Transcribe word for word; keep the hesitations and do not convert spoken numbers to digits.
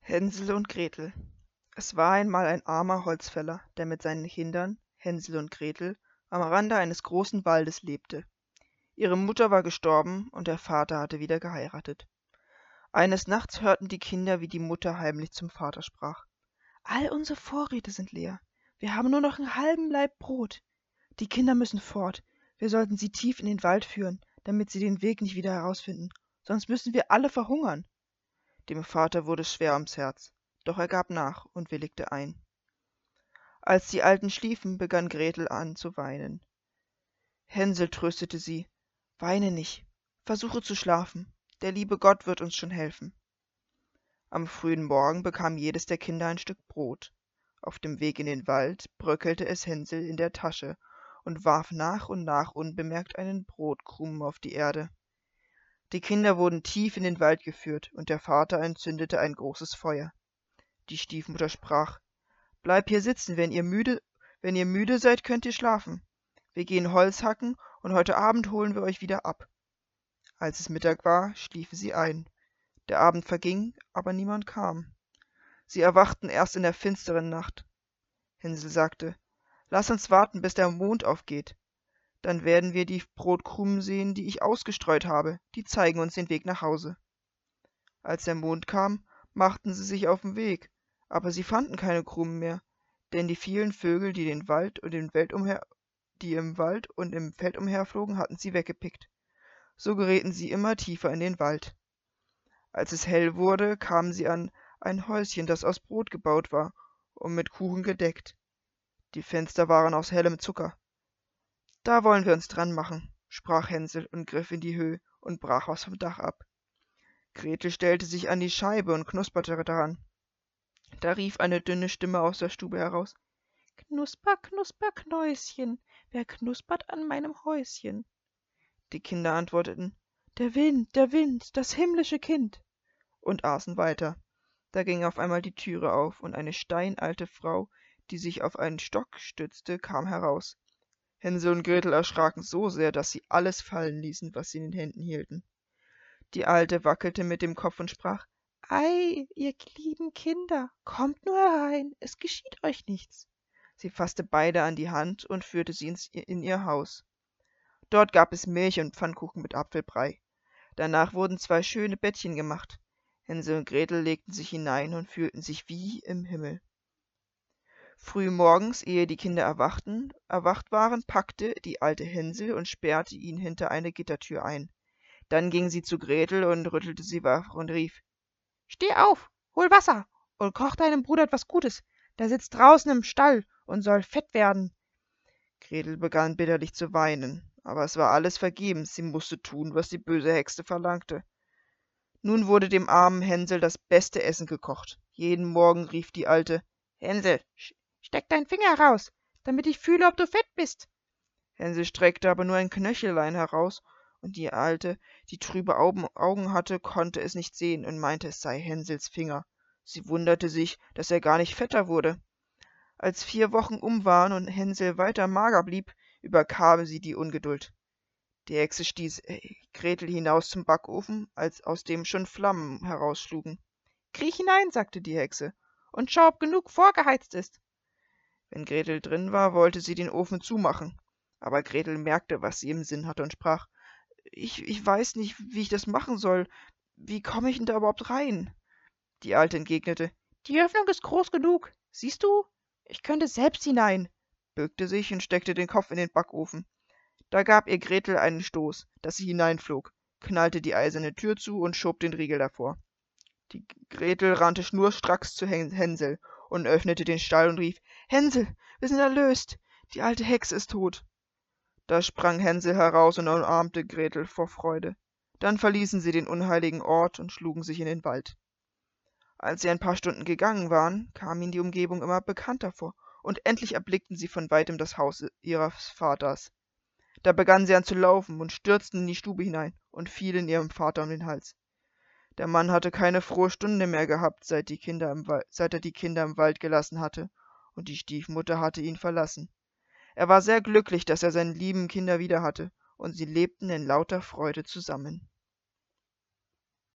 Hänsel und Gretel. Es war einmal ein armer Holzfäller, der mit seinen Kindern, Hänsel und Gretel, am Rande eines großen Waldes lebte. Ihre Mutter war gestorben und der Vater hatte wieder geheiratet. Eines Nachts hörten die Kinder, wie die Mutter heimlich zum Vater sprach. »All unsere Vorräte sind leer. Wir haben nur noch einen halben Laib Brot. Die Kinder müssen fort. Wir sollten sie tief in den Wald führen, damit sie den Weg nicht wieder herausfinden. Sonst müssen wir alle verhungern.« Dem Vater wurde es schwer ums Herz, doch er gab nach und willigte ein. Als die Alten schliefen, begann Gretel an zu weinen. Hänsel tröstete sie. »Weine nicht, versuche zu schlafen, der liebe Gott wird uns schon helfen.« Am frühen Morgen bekam jedes der Kinder ein Stück Brot. Auf dem Weg in den Wald bröckelte es Hänsel in der Tasche und warf nach und nach unbemerkt einen Brotkrumen auf die Erde. Die Kinder wurden tief in den Wald geführt, und der Vater entzündete ein großes Feuer. Die Stiefmutter sprach: »Bleib hier sitzen, wenn ihr müde, wenn ihr müde seid, könnt ihr schlafen. Wir gehen Holz hacken, und heute Abend holen wir euch wieder ab.« Als es Mittag war, schliefen sie ein. Der Abend verging, aber niemand kam. Sie erwachten erst in der finsteren Nacht. Hänsel sagte: »Lass uns warten, bis der Mond aufgeht. Dann werden wir die Brotkrumen sehen, die ich ausgestreut habe. Die zeigen uns den Weg nach Hause.« Als der Mond kam, machten sie sich auf den Weg, aber sie fanden keine Krumen mehr, denn die vielen Vögel, die, den Wald und den Welt umher, die im Wald und im Feld umherflogen, hatten sie weggepickt. So gerieten sie immer tiefer in den Wald. Als es hell wurde, kamen sie an ein Häuschen, das aus Brot gebaut war und mit Kuchen gedeckt. Die Fenster waren aus hellem Zucker. »Da wollen wir uns dran machen«, sprach Hänsel und griff in die Höhe und brach was vom Dach ab. Gretel stellte sich an die Scheibe und knusperte daran. Da rief eine dünne Stimme aus der Stube heraus: »Knusper, knusper, Knäuschen, wer knuspert an meinem Häuschen?« Die Kinder antworteten: »Der Wind, der Wind, das himmlische Kind«, und aßen weiter. Da ging auf einmal die Türe auf, und eine steinalte Frau, die sich auf einen Stock stützte, kam heraus. Hänsel und Gretel erschraken so sehr, dass sie alles fallen ließen, was sie in den Händen hielten. Die Alte wackelte mit dem Kopf und sprach: »Ei, ihr lieben Kinder, kommt nur herein, es geschieht euch nichts.« Sie fasste beide an die Hand und führte sie ins, in ihr Haus. Dort gab es Milch und Pfannkuchen mit Apfelbrei. Danach wurden zwei schöne Bettchen gemacht. Hänsel und Gretel legten sich hinein und fühlten sich wie im Himmel. Früh morgens, ehe die Kinder erwachten, erwacht waren, packte die alte Hänsel und sperrte ihn hinter eine Gittertür ein. Dann ging sie zu Gretel und rüttelte sie wach und rief: »Steh auf, hol Wasser und koch deinem Bruder etwas Gutes. Der sitzt draußen im Stall und soll fett werden.« Gretel begann bitterlich zu weinen, aber es war alles vergebens, sie musste tun, was die böse Hexe verlangte. Nun wurde dem armen Hänsel das beste Essen gekocht. Jeden Morgen rief die Alte: »Hänsel, steck deinen Finger heraus, damit ich fühle, ob du fett bist.« Hänsel streckte aber nur ein Knöchellein heraus, und die Alte, die trübe Augen hatte, konnte es nicht sehen und meinte, es sei Hänsels Finger. Sie wunderte sich, dass er gar nicht fetter wurde. Als vier Wochen um waren und Hänsel weiter mager blieb, überkam sie die Ungeduld. Die Hexe stieß Gretel hinaus zum Backofen, als aus dem schon Flammen herausschlugen. »Kriech hinein«, sagte die Hexe, »und schau, ob genug vorgeheizt ist.« Wenn Gretel drin war, wollte sie den Ofen zumachen. Aber Gretel merkte, was sie im Sinn hatte, und sprach: Ich, ich weiß nicht, wie ich das machen soll. Wie komme ich denn da überhaupt rein?« Die Alte entgegnete: »Die Öffnung ist groß genug. Siehst du? Ich könnte selbst hinein«, bückte sich und steckte den Kopf in den Backofen. Da gab ihr Gretel einen Stoß, dass sie hineinflog, knallte die eiserne Tür zu und schob den Riegel davor. Die Gretel rannte schnurstracks zu Hänsel und öffnete den Stall und rief: »Hänsel, wir sind erlöst. Die alte Hexe ist tot.« Da sprang Hänsel heraus und umarmte Gretel vor Freude. Dann verließen sie den unheiligen Ort und schlugen sich in den Wald. Als sie ein paar Stunden gegangen waren, kam ihnen die Umgebung immer bekannter vor, und endlich erblickten sie von weitem das Haus ihres Vaters. Da begannen sie an zu laufen und stürzten in die Stube hinein und fielen ihrem Vater um den Hals. Der Mann hatte keine frohe Stunde mehr gehabt, seit, die Kinder im seit er die Kinder im Wald gelassen hatte, und die Stiefmutter hatte ihn verlassen. Er war sehr glücklich, dass er seine lieben Kinder wieder hatte, und sie lebten in lauter Freude zusammen.